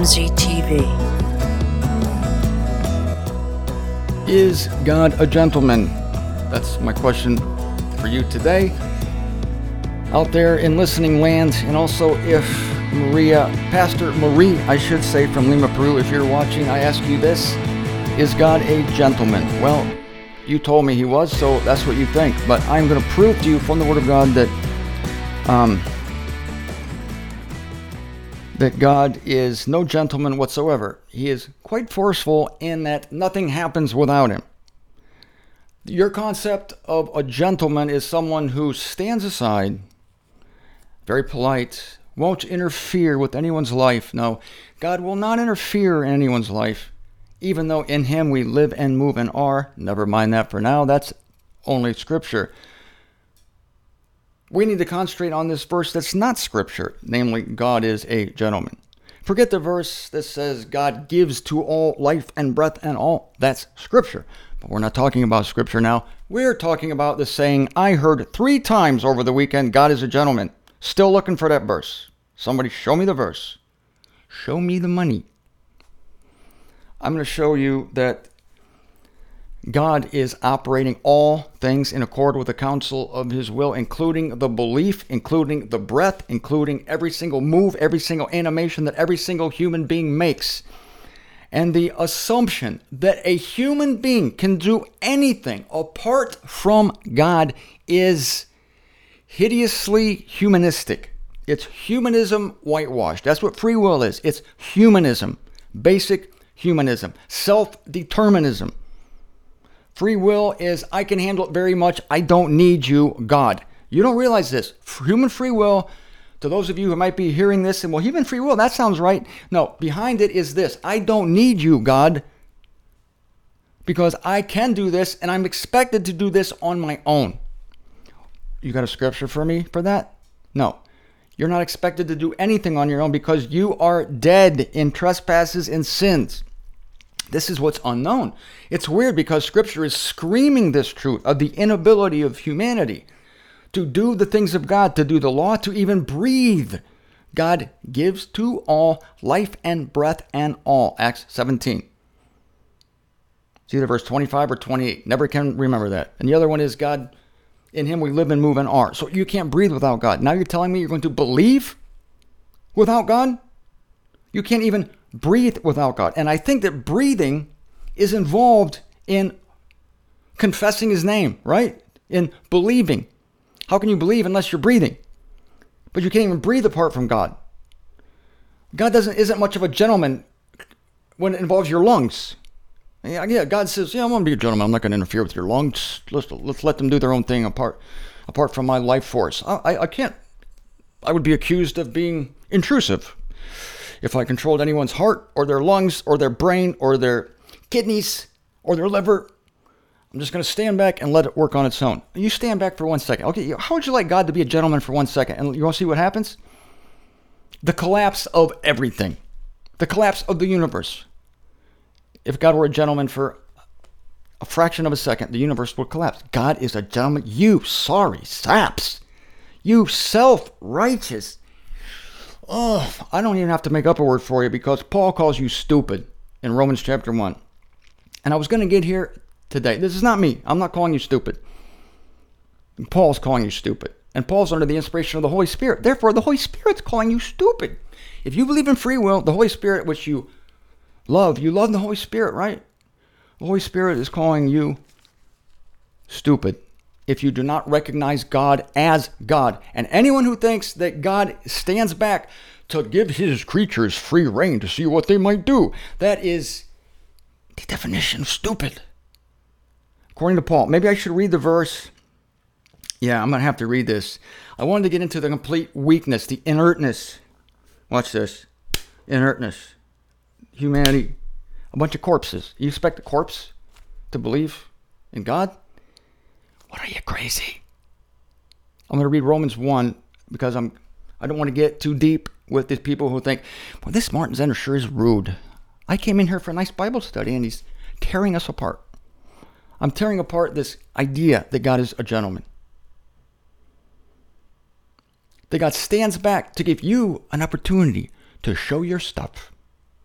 MZTV. Is God a gentleman? That's my question for you today. Out there in listening land, and also if Pastor Marie, I should say, from Lima, Peru, if you're watching, I ask you this: is God a gentleman? Well, you told me he was, so that's what you think. But I'm going to prove to you from the Word of God that that God is no gentleman whatsoever. He is quite forceful in that nothing happens without him. Your concept of a gentleman is someone who stands aside, very polite, won't interfere with anyone's life. No, God will not interfere in anyone's life, even though in him we live and move and are. Never mind that for now. That's only Scripture. We need to concentrate on this verse that's not Scripture, namely, God is a gentleman. Forget the verse that says God gives to all life and breath and all. That's Scripture. But we're not talking about Scripture now. We're talking about the saying I heard 3 times over the weekend, God is a gentleman. Still looking for that verse. Somebody show me the verse. Show me the money. I'm going to show you that God is operating all things in accord with the counsel of his will, including the belief, including the breath, including every single move, every single animation that every single human being makes. And the assumption that a human being can do anything apart from God is hideously humanistic. It's humanism whitewashed. That's what free will is. It's humanism, basic humanism, self-determinism. Free will is, I can handle it very much. I don't need you, God. You don't realize this. Human free will, to those of you who might be hearing this and, well, human free will, that sounds right. No, behind it is this. I don't need you, God, because I can do this and I'm expected to do this on my own. You got a scripture for me for that? No. You're not expected to do anything on your own because you are dead in trespasses and sins. This is what's unknown. It's weird because Scripture is screaming this truth of the inability of humanity to do the things of God, to do the law, to even breathe. God gives to all life and breath and all. Acts 17. It's either verse 25 or 28. Never can remember that. And the other one is God, in him we live and move and are. So you can't breathe without God. Now you're telling me you're going to believe without God? You can't even breathe without God. And I think that breathing is involved in confessing his name, right? In believing. How can you believe unless you're breathing? But you can't even breathe apart from God. God isn't much of a gentleman when it involves your lungs. Yeah, God says, I'm going to be a gentleman. I'm not going to interfere with your lungs. Let's let them do their own thing apart from my life force. I can't. I would be accused of being intrusive if I controlled anyone's heart or their lungs or their brain or their kidneys or their liver. I'm just going to stand back and let it work on its own. You stand back for 1 second. Okay, how would you like God to be a gentleman for 1 second? And you want to see what happens? The collapse of everything. The collapse of the universe. If God were a gentleman for a fraction of a second, the universe would collapse. God is a gentleman. You sorry saps. You self-righteous. Oh, I don't even have to make up a word for you because Paul calls you stupid in Romans chapter 1. And I was going to get here today. This is not me. I'm not calling you stupid. Paul's calling you stupid. And Paul's under the inspiration of the Holy Spirit. Therefore, the Holy Spirit's calling you stupid. If you believe in free will, the Holy Spirit, which you love the Holy Spirit, right? The Holy Spirit is calling you stupid if you do not recognize God as God. And anyone who thinks that God stands back to give his creatures free rein to see what they might do, that is the definition of stupid. According to Paul, maybe I should read the verse. Yeah, I'm going to have to read this. I wanted to get into the complete weakness, the inertness. Watch this. Inertness. Humanity. A bunch of corpses. You expect a corpse to believe in God? What, are you crazy? I'm going to read Romans 1 because I don't want to get too deep with these people who think, well, this Martin Zenner sure is rude. I came in here for a nice Bible study and he's tearing us apart. I'm tearing apart this idea that God is a gentleman. That God stands back to give you an opportunity to show your stuff.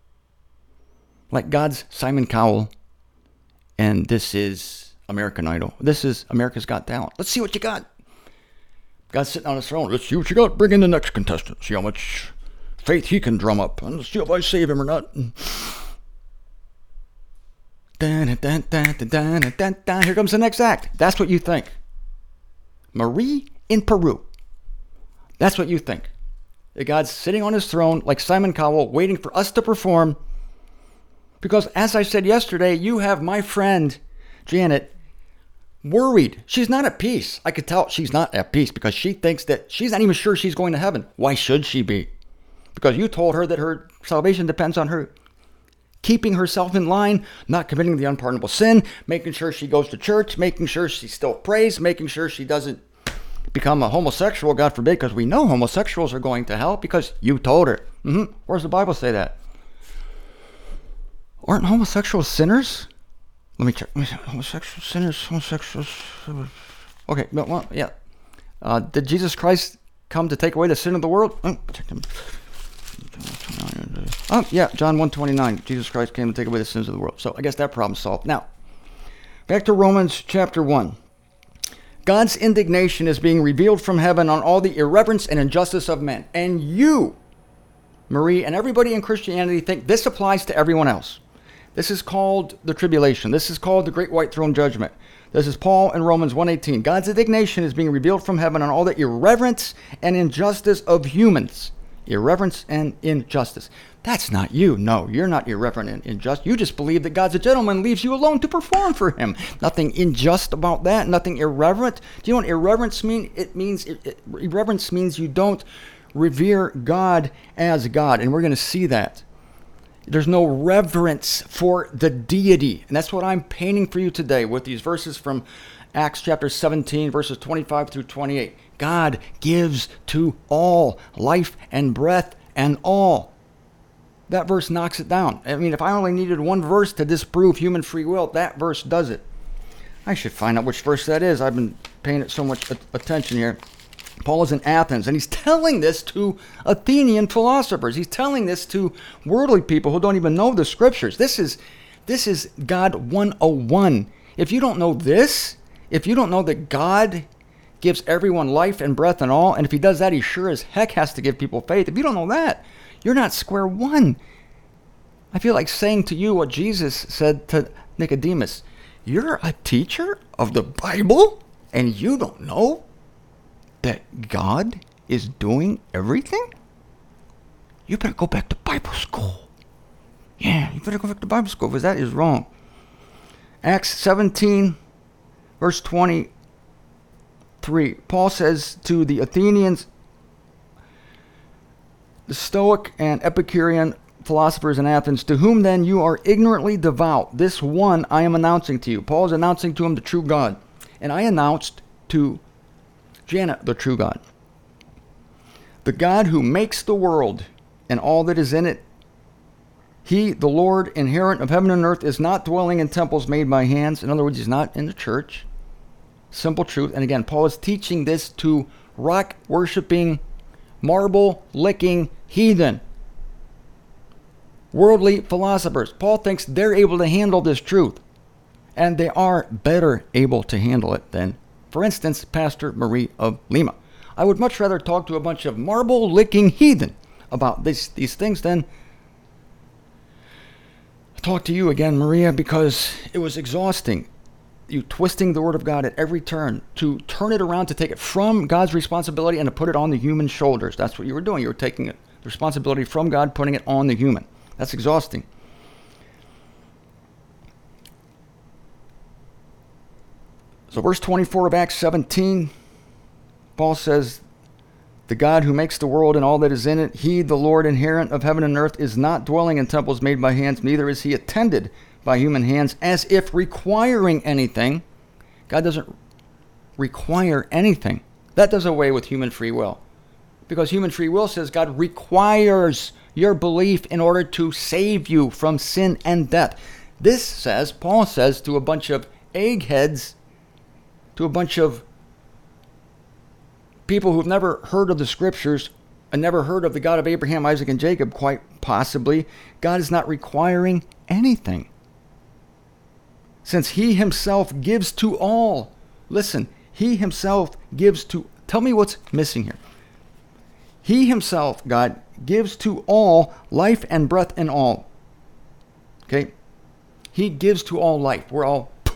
Like God's Simon Cowell, and this is American Idol. This is America's Got Talent. Let's see what you got. God's sitting on his throne. Let's see what you got. Bring in the next contestant. See how much faith he can drum up. And let's see if I save him or not. Here comes the next act. That's what you think. Marie in Peru. That's what you think. That God's sitting on his throne like Simon Cowell, waiting for us to perform. Because as I said yesterday, you have my friend Janet worried. She's not at peace. I could tell she's not at peace because she thinks that she's not even sure she's going to heaven. Why should she be? Because you told her that her salvation depends on her keeping herself in line, not committing the unpardonable sin, making sure she goes to church, making sure she still prays, making sure she doesn't become a homosexual, God forbid, because we know homosexuals are going to hell because you told her. Where does the Bible say that? Aren't homosexuals sinners? Let me check. Homosexual sinners, homosexuals. Okay, well, yeah. Did Jesus Christ come to take away the sin of the world? Check them. Yeah, John 1:29. Jesus Christ came to take away the sins of the world. So I guess that problem's solved. Now, back to Romans chapter 1. God's indignation is being revealed from heaven on all the irreverence and injustice of men. And you, Marie, and everybody in Christianity think this applies to everyone else. This is called the tribulation. This is called the great white throne judgment. This is Paul in Romans 1:18. God's indignation is being revealed from heaven on all the irreverence and injustice of humans. Irreverence and injustice. That's not you. No, you're not irreverent and unjust. You just believe that God's a gentleman, leaves you alone to perform for him. Nothing unjust about that. Nothing irreverent. Do you know what irreverence means? Irreverence means you don't revere God as God. And we're going to see that. There's no reverence for the deity. And that's what I'm painting for you today with these verses from Acts chapter 17, verses 25 through 28. God gives to all life and breath and all. That verse knocks it down. I mean, if I only needed one verse to disprove human free will, that verse does it. I should find out which verse that is. I've been paying it so much attention here. Paul is in Athens, and he's telling this to Athenian philosophers. He's telling this to worldly people who don't even know the scriptures. This is God 101. If you don't know this, if you don't know that God gives everyone life and breath and all, and if he does that, he sure as heck has to give people faith. If you don't know that, you're not square one. I feel like saying to you what Jesus said to Nicodemus. You're a teacher of the Bible, and you don't know that God is doing everything? You better go back to Bible school. Yeah, you better go back to Bible school, because that is wrong. Acts 17, verse 23. Paul says to the Athenians, the Stoic and Epicurean philosophers in Athens, to whom then you are ignorantly devout, this one I am announcing to you. Paul is announcing to him the true God. And I announced to Janet the true God. The God who makes the world and all that is in it. He, the Lord, inherent of heaven and earth, is not dwelling in temples made by hands. In other words, he's not in the church. Simple truth. And again, Paul is teaching this to rock-worshipping, marble-licking heathen. Worldly philosophers. Paul thinks they're able to handle this truth. And they are better able to handle it than, for instance, Pastor Marie of Lima. I would much rather talk to a bunch of marble-licking heathen about these things than talk to you again, Maria, because it was exhausting. You twisting the word of God at every turn to turn it around, to take it from God's responsibility and to put it on the human shoulders. That's what you were doing. You were taking the responsibility from God, putting it on the human. That's exhausting. So verse 24 of Acts 17, Paul says, the God who makes the world and all that is in it, he, the Lord, inherent of heaven and earth, is not dwelling in temples made by hands, neither is he attended by human hands, as if requiring anything. God doesn't require anything. That does away with human free will. Because human free will says God requires your belief in order to save you from sin and death. This says, Paul says to a bunch of eggheads, to a bunch of people who've never heard of the scriptures, I never heard of the God of Abraham, Isaac, and Jacob. Quite possibly, God is not requiring anything, since he himself gives to all. Listen, he himself gives to, tell me what's missing here. He himself, God, gives to all life and breath and all. Okay? He gives to all life. We're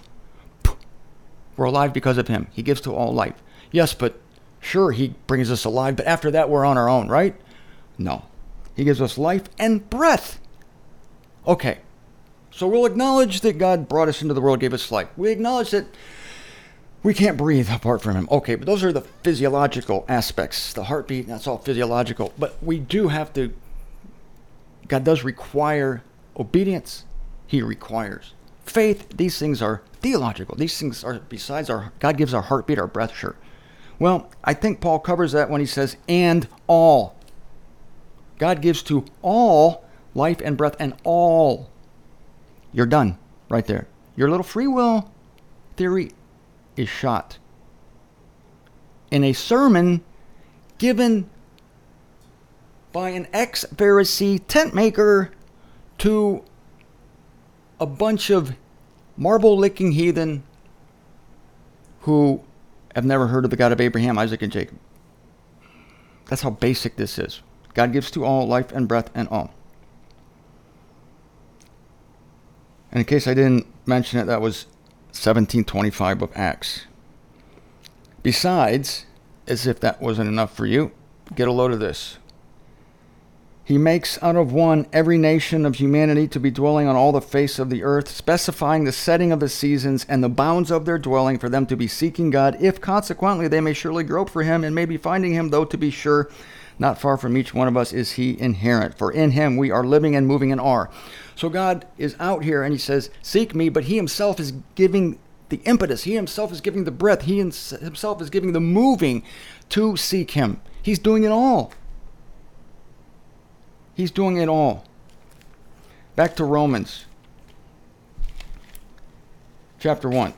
alive because of him. He gives to all life. Yes, but sure, he brings us alive, but after that, we're on our own, right? No. He gives us life and breath. Okay. So we'll acknowledge that God brought us into the world, gave us life. We acknowledge that we can't breathe apart from him. Okay, but those are the physiological aspects. The heartbeat, that's all physiological. But we do have to, God does require obedience. He requires faith. These things are theological. These things are besides God gives our heartbeat, our breath, sure. Well, I think Paul covers that when he says, and all. God gives to all life and breath and all. You're done right there. Your little free will theory is shot. In a sermon given by an ex-Pharisee tent maker to a bunch of marble-licking heathen who have never heard of the God of Abraham, Isaac, and Jacob. That's how basic this is. God gives to all life and breath and all. And in case I didn't mention it, that was 17:25 of Acts. Besides, as if that wasn't enough for you, get a load of this. He makes out of one every nation of humanity to be dwelling on all the face of the earth, specifying the setting of the seasons and the bounds of their dwelling for them to be seeking God, if consequently they may surely grope for him and may be finding him, though to be sure, not far from each one of us is he inherent. For in him we are living and moving and are. So God is out here and he says, seek me, but he himself is giving the impetus. He himself is giving the breath. He himself is giving the moving to seek him. He's doing it all. He's doing it all. Back to Romans chapter 1.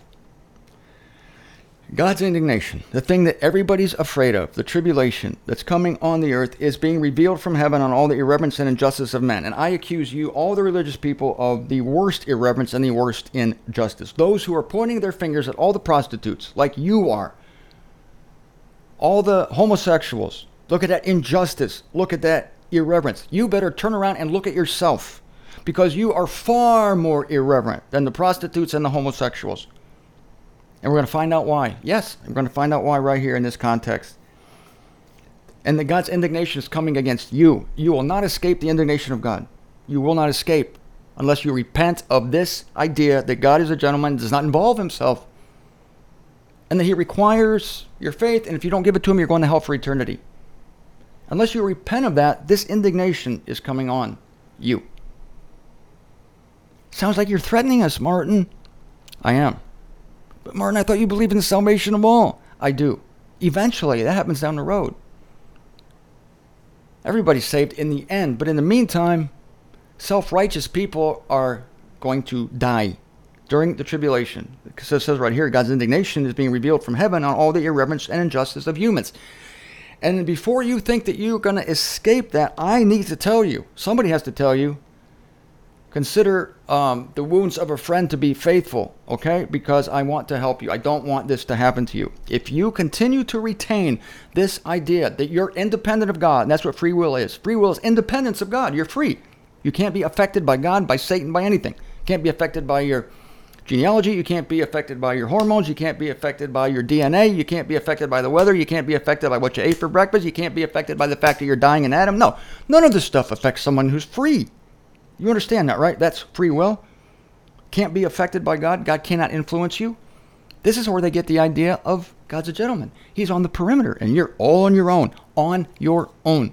God's indignation, the thing that everybody's afraid of, the tribulation that's coming on the earth, is being revealed from heaven on all the irreverence and injustice of men. And I accuse you, all the religious people, of the worst irreverence and the worst injustice. Those who are pointing their fingers at all the prostitutes, like you are. All the homosexuals. Look at that injustice. Look at that irreverence. You better turn around and look at yourself, because you are far more irreverent than the prostitutes and the homosexuals. And we're going to find out why. Yes, we're going to find out why right here in this context. And that God's indignation is coming against you. You will not escape the indignation of God. You will not escape unless you repent of this idea that God is a gentleman, does not involve himself, and that he requires your faith, and if you don't give it to him, you're going to hell for eternity. Unless you repent of that, this indignation is coming on you. Sounds like you're threatening us, Martin. I am. But Martin, I thought you believed in the salvation of all. I do. Eventually, that happens down the road. Everybody's saved in the end. But in the meantime, self-righteous people are going to die during the tribulation. Because it says right here, God's indignation is being revealed from heaven on all the irreverence and injustice of humans. And before you think that you're going to escape that, I need to tell you, somebody has to tell you, consider the wounds of a friend to be faithful, okay? Because I want to help you. I don't want this to happen to you. If you continue to retain this idea that you're independent of God, and that's what free will is. Free will is independence of God. You're free. You can't be affected by God, by Satan, by anything. You can't be affected by your genealogy. You can't be affected by your hormones. You can't be affected by your DNA. You can't be affected by the weather. You can't be affected by what you ate for breakfast. You can't be affected by the fact that you're dying in Adam. No, none of this stuff affects someone who's free. You understand that, right? That's free will. Can't be affected by God. God cannot influence you. This is where they get the idea of God's a gentleman. He's on the perimeter, and you're all on your own. On your own.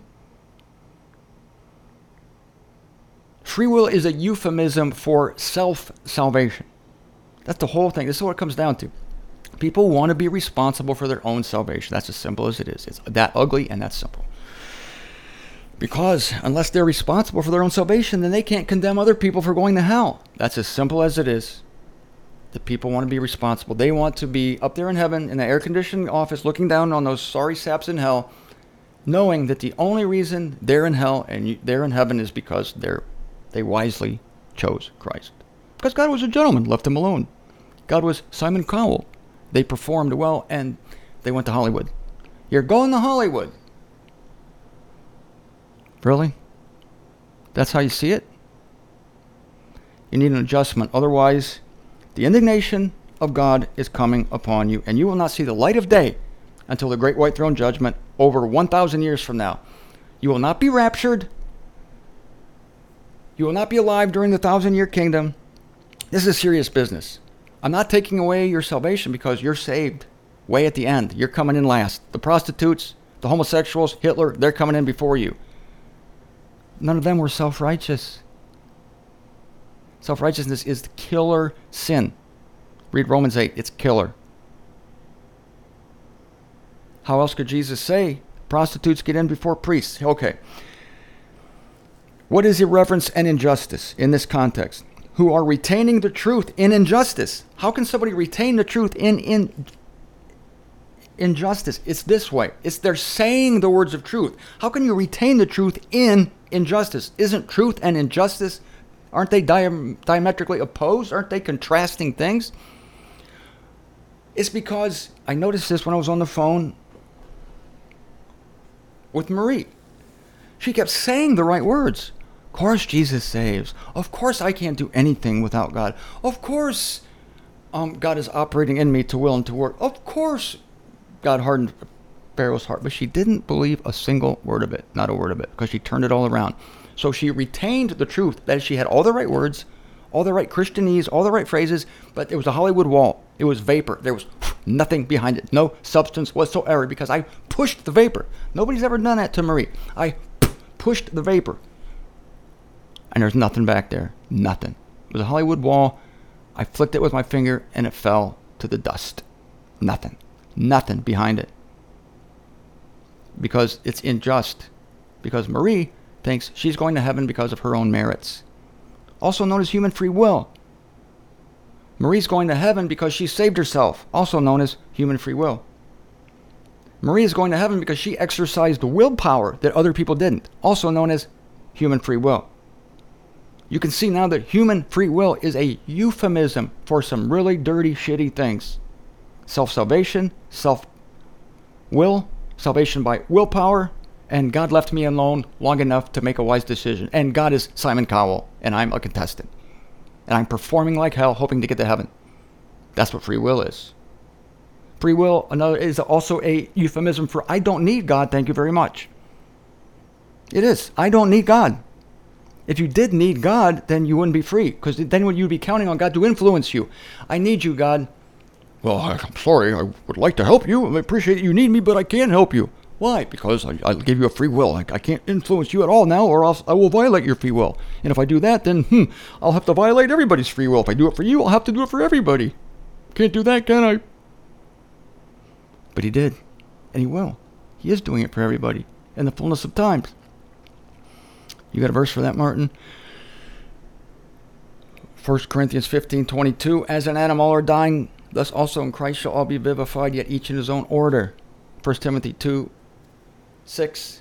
Free will is a euphemism for self-salvation. That's the whole thing. This is what it comes down to. People want to be responsible for their own salvation. That's as simple as it is. It's that ugly and that simple. Because unless they're responsible for their own salvation, then they can't condemn other people for going to hell. That's as simple as it is. The people want to be responsible. They want to be up there in heaven in the air-conditioned office looking down on those sorry saps in hell knowing that the only reason they're in hell and they're in heaven is because they wisely chose Christ. Because God was a gentleman, left them alone. God was Simon Cowell. They performed well and they went to Hollywood. You're going to Hollywood. Really? That's how you see it? You need an adjustment. Otherwise, the indignation of God is coming upon you, and you will not see the light of day until the great white throne judgment over 1,000 years from now. You will not be raptured. You will not be alive during the 1,000-year kingdom. This is serious business. I'm not taking away your salvation because you're saved way at the end. You're coming in last. The prostitutes, the homosexuals, Hitler, they're coming in before you. None of them were self-righteous. Self-righteousness is the killer sin. Read Romans 8. It's killer. How else could Jesus say prostitutes get in before priests? Okay. What is irreverence and injustice in this context? Who are retaining the truth in injustice. How can somebody retain the truth in injustice? It's this way. They're saying the words of truth. How can you retain the truth in injustice? Isn't truth and injustice, aren't they diametrically opposed? Aren't they contrasting things? It's because I noticed this when I was on the phone with Marie. She kept saying the right words. Of course Jesus saves. Of course I can't do anything without God. Of course God is operating in me to will and to work. Of course God hardened Pharaoh's heart. But she didn't believe a single word of it. Not a word of it. Because she turned it all around. So she retained the truth. That she had all the right words, all the right Christianese, all the right phrases. But it was a Hollywood wall. It was vapor. There was nothing behind it. No substance whatsoever. Because I pushed the vapor. Nobody's ever done that to Marie. I pushed the vapor. And there's nothing back there. Nothing. It was a Hollywood wall. I flicked it with my finger and it fell to the dust. Nothing. Nothing behind it. Because it's unjust. Because Marie thinks she's going to heaven because of her own merits. Also known as human free will. Marie's going to heaven because she saved herself. Also known as human free will. Marie is going to heaven because she exercised willpower that other people didn't. Also known as human free will. You can see now that human free will is a euphemism for some really dirty, shitty things. Self-salvation, self-will, salvation by willpower, and God left me alone long enough to make a wise decision. And God is Simon Cowell, and I'm a contestant. And I'm performing like hell, hoping to get to heaven. That's what free will is. Free will is also a euphemism for I don't need God, thank you very much. It is. I don't need God. If you did need God, then you wouldn't be free, because then you'd be counting on God to influence you. I need you, God. Well, I'm sorry. I would like to help you. I appreciate that you need me, but I can't help you. Why? Because I gave you a free will. I can't influence you at all now, or else I will violate your free will. And if I do that, then I'll have to violate everybody's free will. If I do it for you, I'll have to do it for everybody. Can't do that, can I? But he did. And he will. He is doing it for everybody in the fullness of times. You got a verse for that, Martin? 1 Corinthians 15:22. As an animal are dying, thus also in Christ shall all be vivified, yet each in his own order. 1 Timothy 2:6.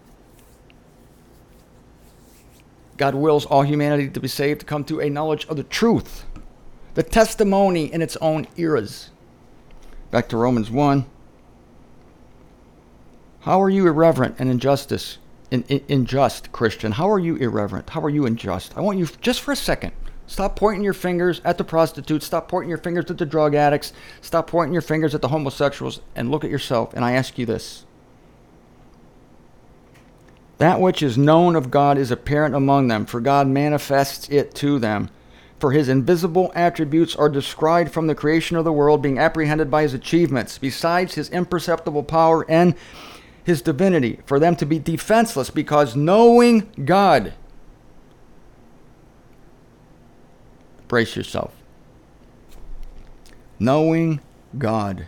God wills all humanity to be saved, to come to a knowledge of the truth. The testimony in its own eras. Back to Romans 1. How are you irreverent and unjust, Christian? How are you irreverent? How are you unjust? I want you, just for a second, stop pointing your fingers at the prostitutes. Stop pointing your fingers at the drug addicts. Stop pointing your fingers at the homosexuals and look at yourself. And I ask you this. That which is known of God is apparent among them, for God manifests it to them. For his invisible attributes are described from the creation of the world, being apprehended by his achievements, besides his imperceptible power and his divinity, for them to be defenseless, because knowing God. Brace yourself. Knowing God.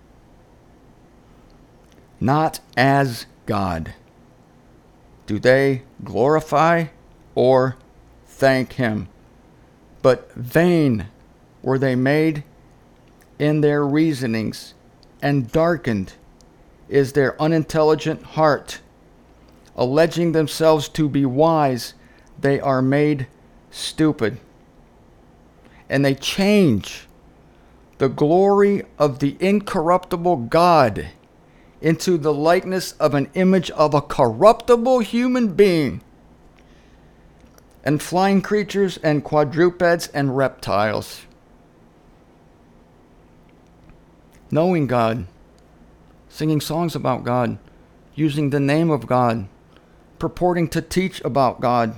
Not as God. Do they glorify or thank him? But vain were they made in their reasonings, and darkened is their unintelligent heart. Alleging themselves to be wise, they are made stupid. And they change the glory of the incorruptible God into the likeness of an image of a corruptible human being, and flying creatures and quadrupeds and reptiles. Knowing God, singing songs about God, using the name of God, purporting to teach about God,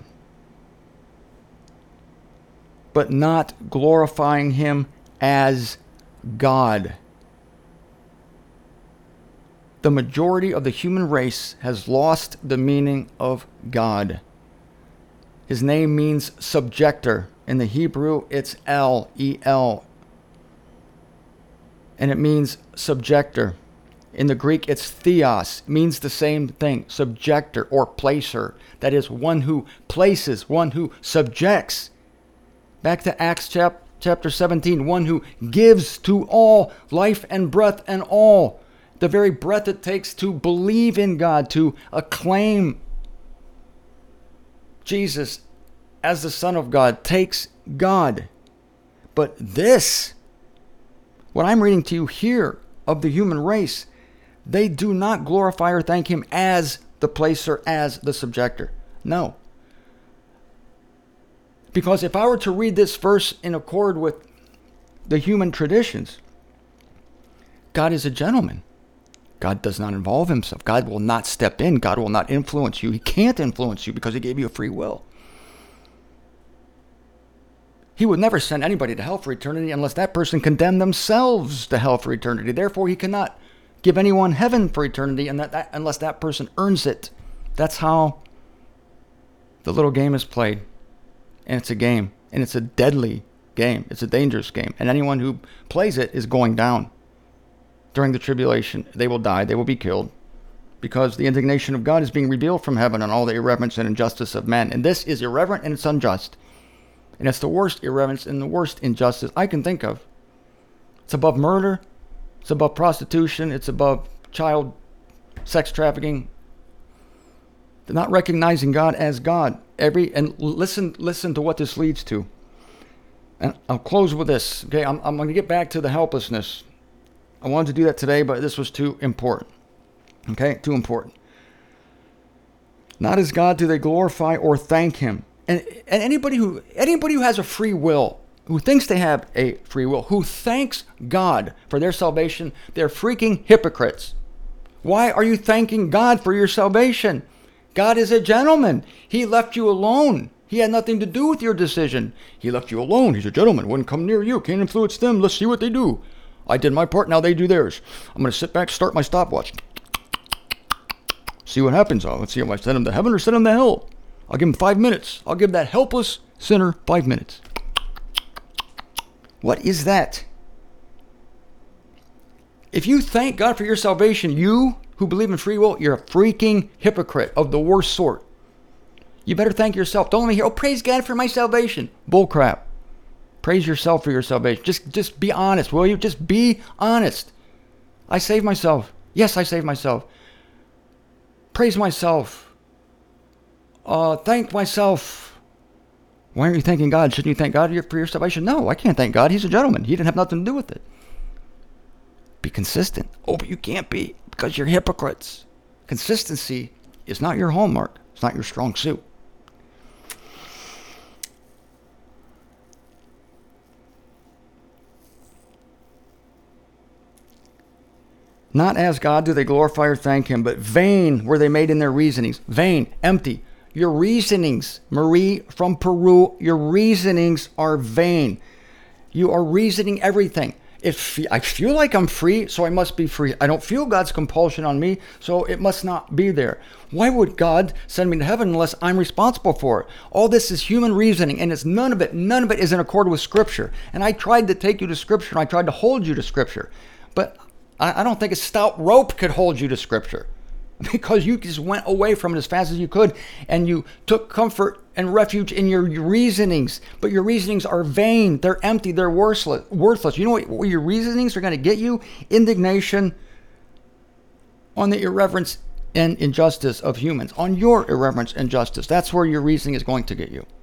but not glorifying Him as God. The majority of the human race has lost the meaning of God. His name means subjector. In the Hebrew, it's El, E-L. And it means subjector. In the Greek, it's theos. It means the same thing, subjector or placer. That is, one who places, one who subjects. Back to Acts chapter 17, one who gives to all life and breath and all. The very breath it takes to believe in God, to acclaim Jesus as the Son of God, takes God. But this, what I'm reading to you here of the human race, they do not glorify or thank Him as the placer, as the subjector. No. Because if I were to read this verse in accord with the human traditions, God is a gentleman. God does not involve Himself. God will not step in. God will not influence you. He can't influence you because He gave you a free will. He would never send anybody to hell for eternity unless that person condemned themselves to hell for eternity. Therefore, He cannot give anyone heaven for eternity unless that person earns it. That's how the little game is played. And it's a game. And it's a deadly game. It's a dangerous game. And anyone who plays it is going down. During the tribulation, they will die. They will be killed. Because the indignation of God is being revealed from heaven on all the irreverence and injustice of men. And this is irreverent and it's unjust. And it's the worst irreverence and the worst injustice I can think of. It's above murder. It's above prostitution. It's above child sex trafficking. They're not recognizing God as God. And listen to what this leads to. And I'll close with this. Okay, I'm going to get back to the helplessness. I wanted to do that today, but this was too important. Okay, too important. Not as God do they glorify or thank Him. And anybody who has a free will, who thinks they have a free will, who thanks God for their salvation, they're freaking hypocrites. Why are you thanking God for your salvation? God is a gentleman. He left you alone. He had nothing to do with your decision. He left you alone. He's a gentleman. Wouldn't come near you. Can't influence them. Let's see what they do. I did my part. Now they do theirs. I'm going to sit back, start my stopwatch. See what happens. Let's see if I send them to heaven or send them to hell. I'll give them 5 minutes. I'll give that helpless sinner 5 minutes. What is that? If you thank God for your salvation, you who believe in free will, you're a freaking hypocrite of the worst sort. You better thank yourself. Don't let me hear, oh, praise God for my salvation. Bull crap. Praise yourself for your salvation. Just be honest, will you? Just be honest. I saved myself. Yes, I saved myself. Praise myself. Thank myself. Why aren't you thanking God? Shouldn't you thank God for your salvation? No, I can't thank God. He's a gentleman. He didn't have nothing to do with it. Be consistent. Oh, but you can't be because you're hypocrites. Consistency is not your hallmark. It's not your strong suit. Not as God do they glorify or thank Him, but vain were they made in their reasonings. Vain, empty. Your reasonings, Marie from Peru, your reasonings are vain. You are reasoning everything. I feel like I'm free, so I must be free. I don't feel God's compulsion on me, so it must not be there. Why would God send me to heaven unless I'm responsible for it? All this is human reasoning, and it's none of it is in accord with Scripture. And I tried to take you to Scripture, and I tried to hold you to Scripture. But I don't think a stout rope could hold you to Scripture, because you just went away from it as fast as you could, and you took comfort and refuge in your reasonings. But your reasonings are vain. They're empty. They're worthless. You know what your reasonings are going to get you? Indignation, on the irreverence and injustice of humans, on your irreverence and justice. That's where your reasoning is going to get you.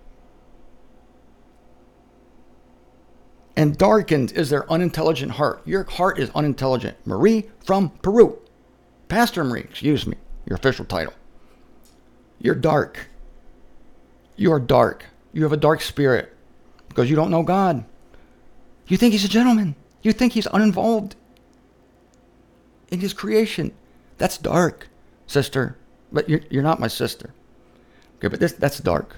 And darkened is their unintelligent heart. Your heart is unintelligent. Marie from Peru. Pastor Marie, excuse me, your official title. You're dark. You are dark. You have a dark spirit because you don't know God. You think he's a gentleman. You think he's uninvolved in his creation. That's dark, sister. But you're not my sister. Okay, but that's dark.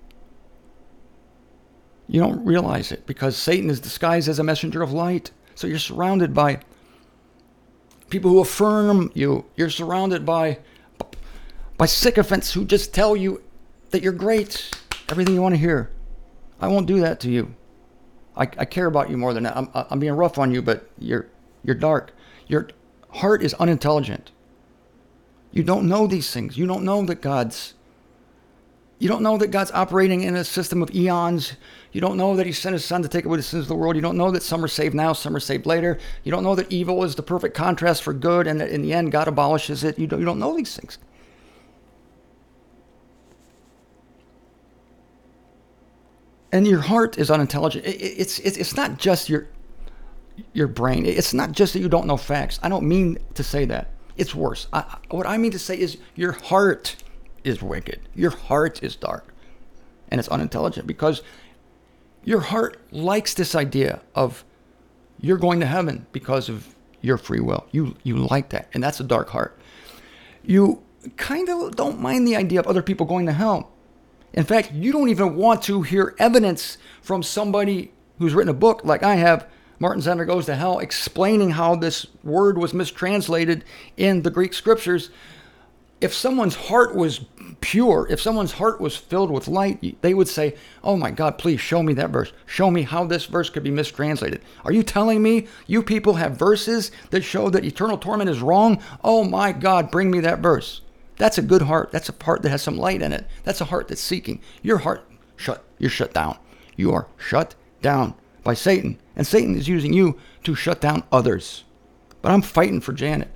You don't realize it because Satan is disguised as a messenger of light. So you're surrounded by people who affirm you. You're surrounded by sycophants who just tell you that you're great, everything you want to hear. I won't do that to you. I care about you more than that. I'm being rough on you, but you're dark. Your heart is unintelligent. You don't know these things. You don't know that God's operating in a system of eons. You don't know that he sent his son to take away the sins of the world. You don't know that some are saved now, some are saved later. You don't know that evil is the perfect contrast for good and that in the end God abolishes it. You don't know these things. And your heart is unintelligent. It's not just your brain. It's not just that you don't know facts. I don't mean to say that. It's worse. What I mean to say is your heart is wicked. Your heart is dark. And it's unintelligent because your heart likes this idea of you're going to heaven because of your free will. You like that. And that's a dark heart. You kind of don't mind the idea of other people going to hell. In fact, you don't even want to hear evidence from somebody who's written a book like I have, Martin Zender Goes to Hell, explaining how this word was mistranslated in the Greek scriptures. If someone's heart was pure, if someone's heart was filled with light, they would say, oh my God, please show me that verse. Show me how this verse could be mistranslated. Are you telling me you people have verses that show that eternal torment is wrong? Oh my God, bring me that verse. That's a good heart. That's a heart that has some light in it. That's a heart that's seeking. Your heart, you're shut down. You are shut down by Satan. And Satan is using you to shut down others. But I'm fighting for Janet.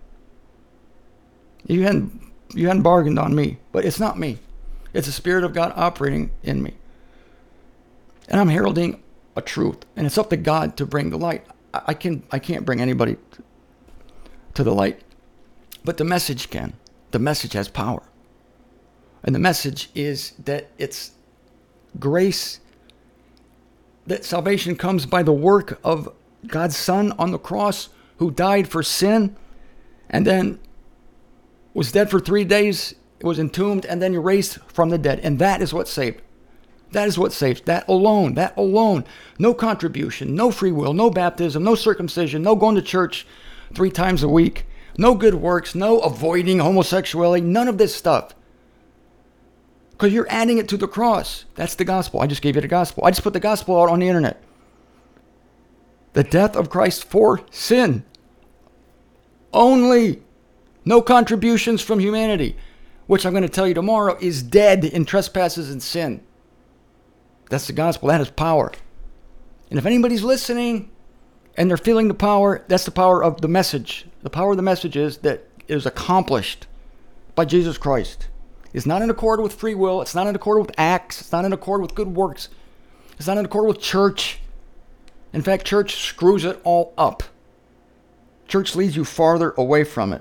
You hadn't bargained on me, but it's not me. It's the Spirit of God operating in me. And I'm heralding a truth. And it's up to God to bring the light. I can't bring anybody to the light. But the message can. The message has power. And the message is that it's grace, that salvation comes by the work of God's Son on the cross, who died for sin and then was dead for 3 days, was entombed, and then raised from the dead. And that is what saved. That is what saves. That alone. No contribution, no free will, no baptism, no circumcision, no going to church 3 times a week. No good works, no avoiding homosexuality, none of this stuff. Because you're adding it to the cross. That's the gospel. I just gave you the gospel. I just put the gospel out on the internet. The death of Christ for sin. Only. No contributions from humanity. Which I'm going to tell you tomorrow is dead in trespasses and sin. That's the gospel. That is power. And if anybody's listening and they're feeling the power, that's the power of the message. The power of the message is that it is accomplished by Jesus Christ. It's not in accord with free will. It's not in accord with acts. It's not in accord with good works. It's not in accord with church. In fact, church screws it all up. Church leads you farther away from it.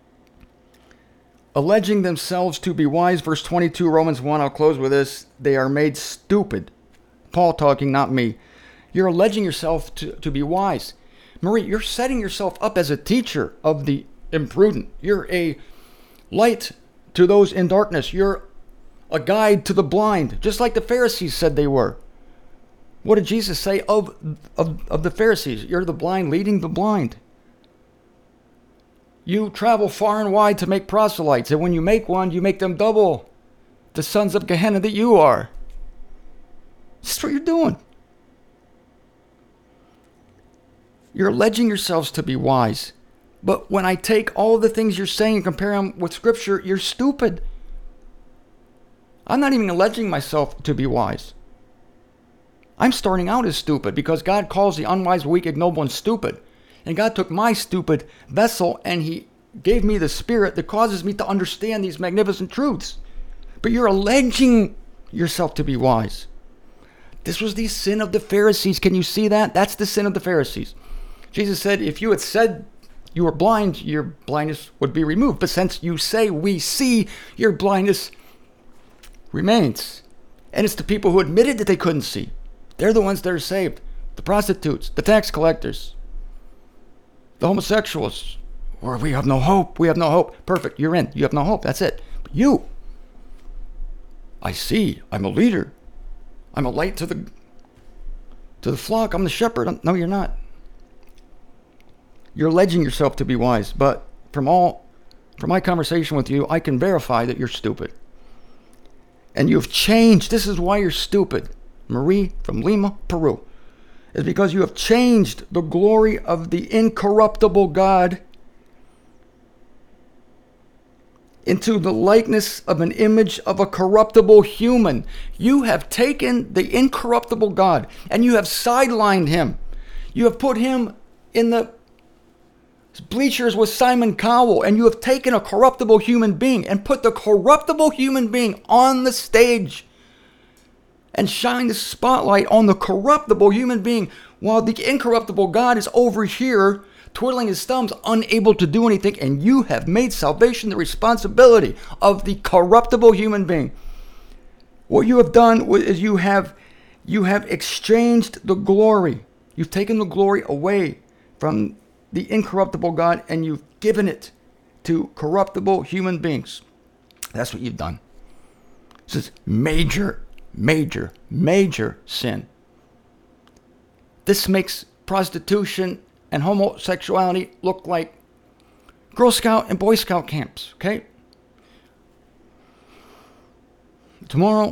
Alleging themselves to be wise, verse 22, Romans 1, I'll close with this. They are made stupid. Paul talking, not me. You're alleging yourself to be wise. Marie, you're setting yourself up as a teacher of the imprudent. You're a light to those in darkness. You're a guide to the blind, just like the Pharisees said they were. What did Jesus say of the Pharisees? You're the blind leading the blind. You travel far and wide to make proselytes, and when you make one, you make them double the sons of Gehenna that you are. That's what you're doing. You're alleging yourselves to be wise. But when I take all the things you're saying and compare them with Scripture, you're stupid. I'm not even alleging myself to be wise. I'm starting out as stupid because God calls the unwise, weak, ignoble, and stupid. And God took my stupid vessel and he gave me the Spirit that causes me to understand these magnificent truths. But you're alleging yourself to be wise. This was the sin of the Pharisees. Can you see that? That's the sin of the Pharisees. Jesus said, if you had said you were blind, your blindness would be removed. But since you say we see, your blindness remains. And it's the people who admitted that they couldn't see. They're the ones that are saved. The prostitutes, the tax collectors, the homosexuals. Or we have no hope. We have no hope. Perfect. You're in. You have no hope. That's it. But you, I see. I'm a leader. I'm a light to the flock. I'm the shepherd. No, you're not. You're alleging yourself to be wise, but from my conversation with you, I can verify that you're stupid. And you've changed. This is why you're stupid. Marie from Lima, Peru. Is because you have changed the glory of the incorruptible God into the likeness of an image of a corruptible human. You have taken the incorruptible God and you have sidelined him. You have put him in the bleachers with Simon Cowell, and you have taken a corruptible human being and put the corruptible human being on the stage and shine the spotlight on the corruptible human being while the incorruptible God is over here twiddling his thumbs, unable to do anything, and you have made salvation the responsibility of the corruptible human being. What you have done is you have exchanged the glory. You've taken the glory away from the incorruptible God and you've given it to corruptible human beings. That's what you've done. This is major, major, major sin. This makes prostitution and homosexuality look like Girl Scout and Boy Scout camps, okay? Tomorrow,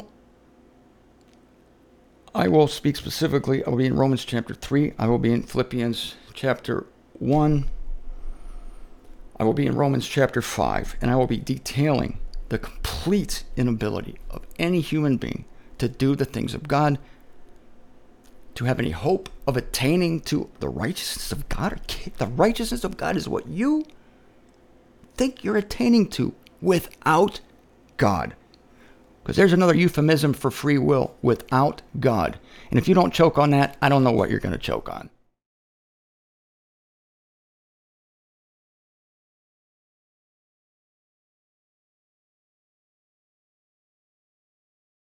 I will speak specifically. I will be in Romans chapter 3. I will be in Philippians chapter 1. I will be in Romans chapter 5, and I will be detailing the complete inability of any human being to do the things of God, to have any hope of attaining to the righteousness of God. The righteousness of God is what you think you're attaining to without God. Because there's another euphemism for free will, without God. And if you don't choke on that, I don't know what you're going to choke on.